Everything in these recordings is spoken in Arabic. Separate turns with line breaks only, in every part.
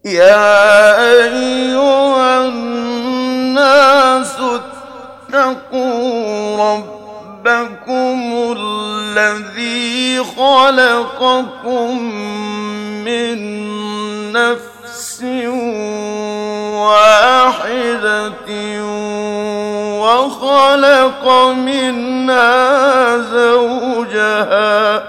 يا أيها الناس اتقوا ربكم الذي خلقكم من نفس واحدة وخلق منها زوجها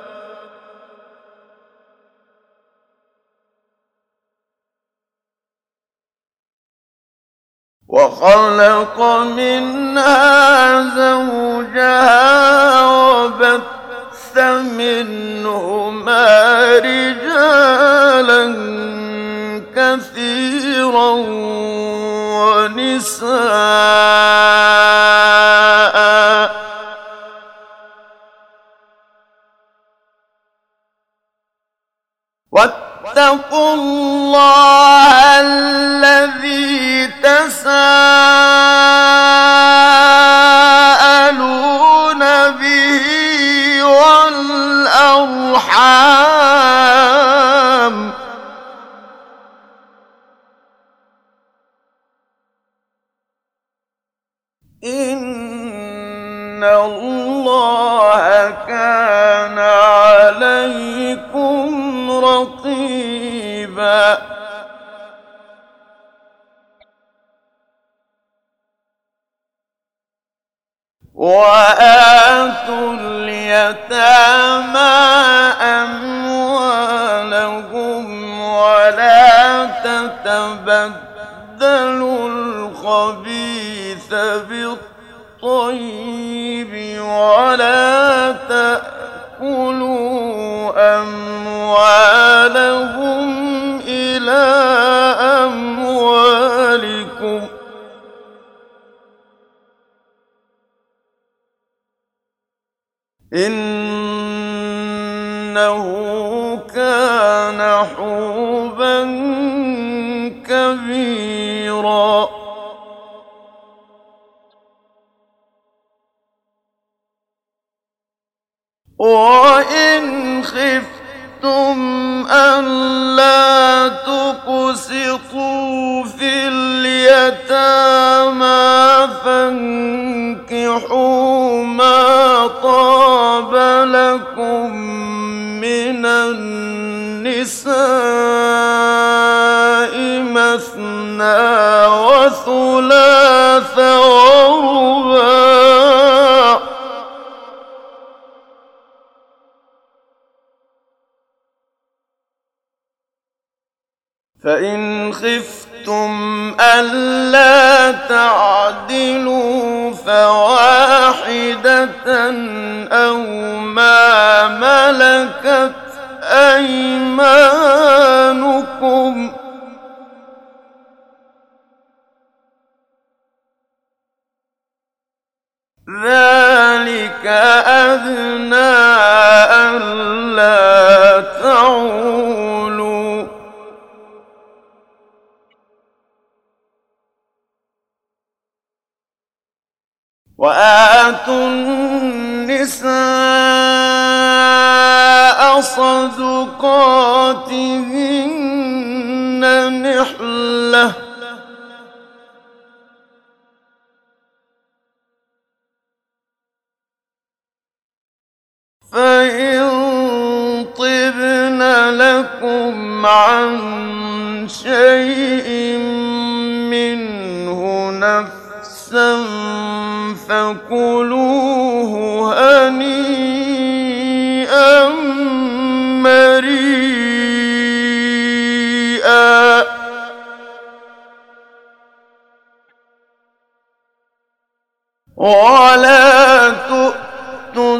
وبث منهما رجالا كثيرا ونساء واتقوا الله الذي تساءلون به والأرحام إن الله كان عليكم رقيبا وآتوا اليتامى أموالهم ولا تتبدلوا الخبيث بالطيب ولا تأكلوا أموالهم إلى أموالكم إنه كان حوبا كبيرا وإن خفتم ألا تقسطوا في اليتامى فانكحوا ما طاب لكم من النساء مثنى وثلاث ورباع فإن خفتم ألا تعدلوا فواحدة أو ما ملكت أيمانكم ذلك أدنى ألا تعولوا وآتوا النساء صدقاتهن نحلة فإن طبن لكم عن شيء منه نفسا فكلوه هنيئا مريئا ولا تؤتوا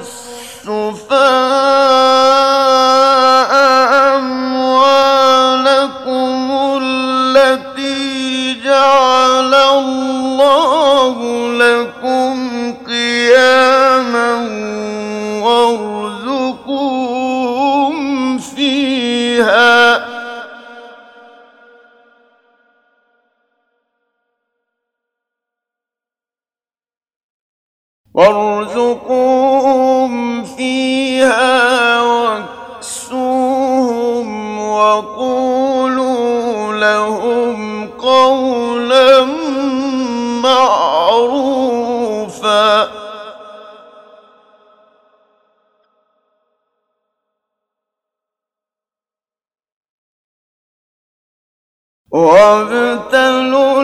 السفهاء أموالكم التي جعل الله لكم قياما وارزقوهم فيها واكسوهم وقولوا وابتلوا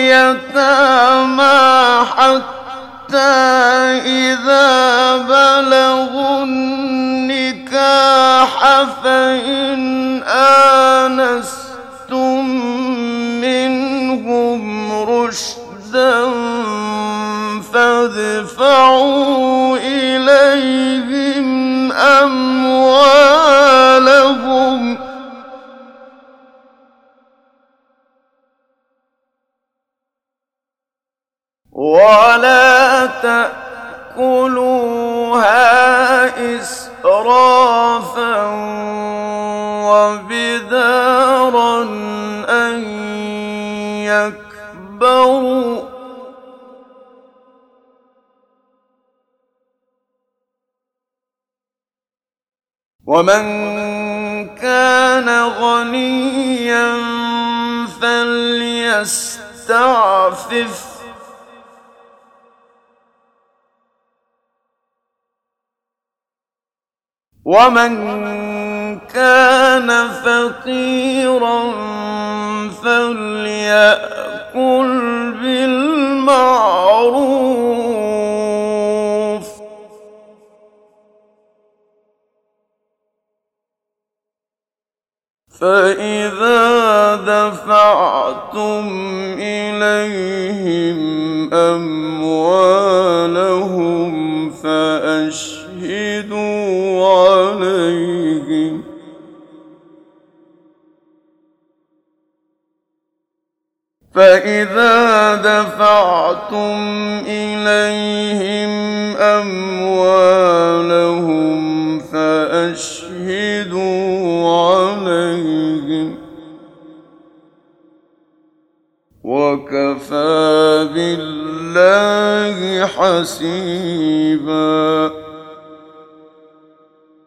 اليتامى حتى إذا بلغوا النكاح فإن آنستم منهم رشدا فادفعوا إليهم أموالهم ولا تأكلوها إسرافا وبدارا أن يكبروا ومن كان غنيا فليستعفف ومن كان فقيرا فليأكل بالمعروف فإذا دفعتم إليهم أموالهم فأشهدوا عليهم فإذا دفعتم إليهم أموالهم فأشهدوا عليهم وكفى بالله حسيبا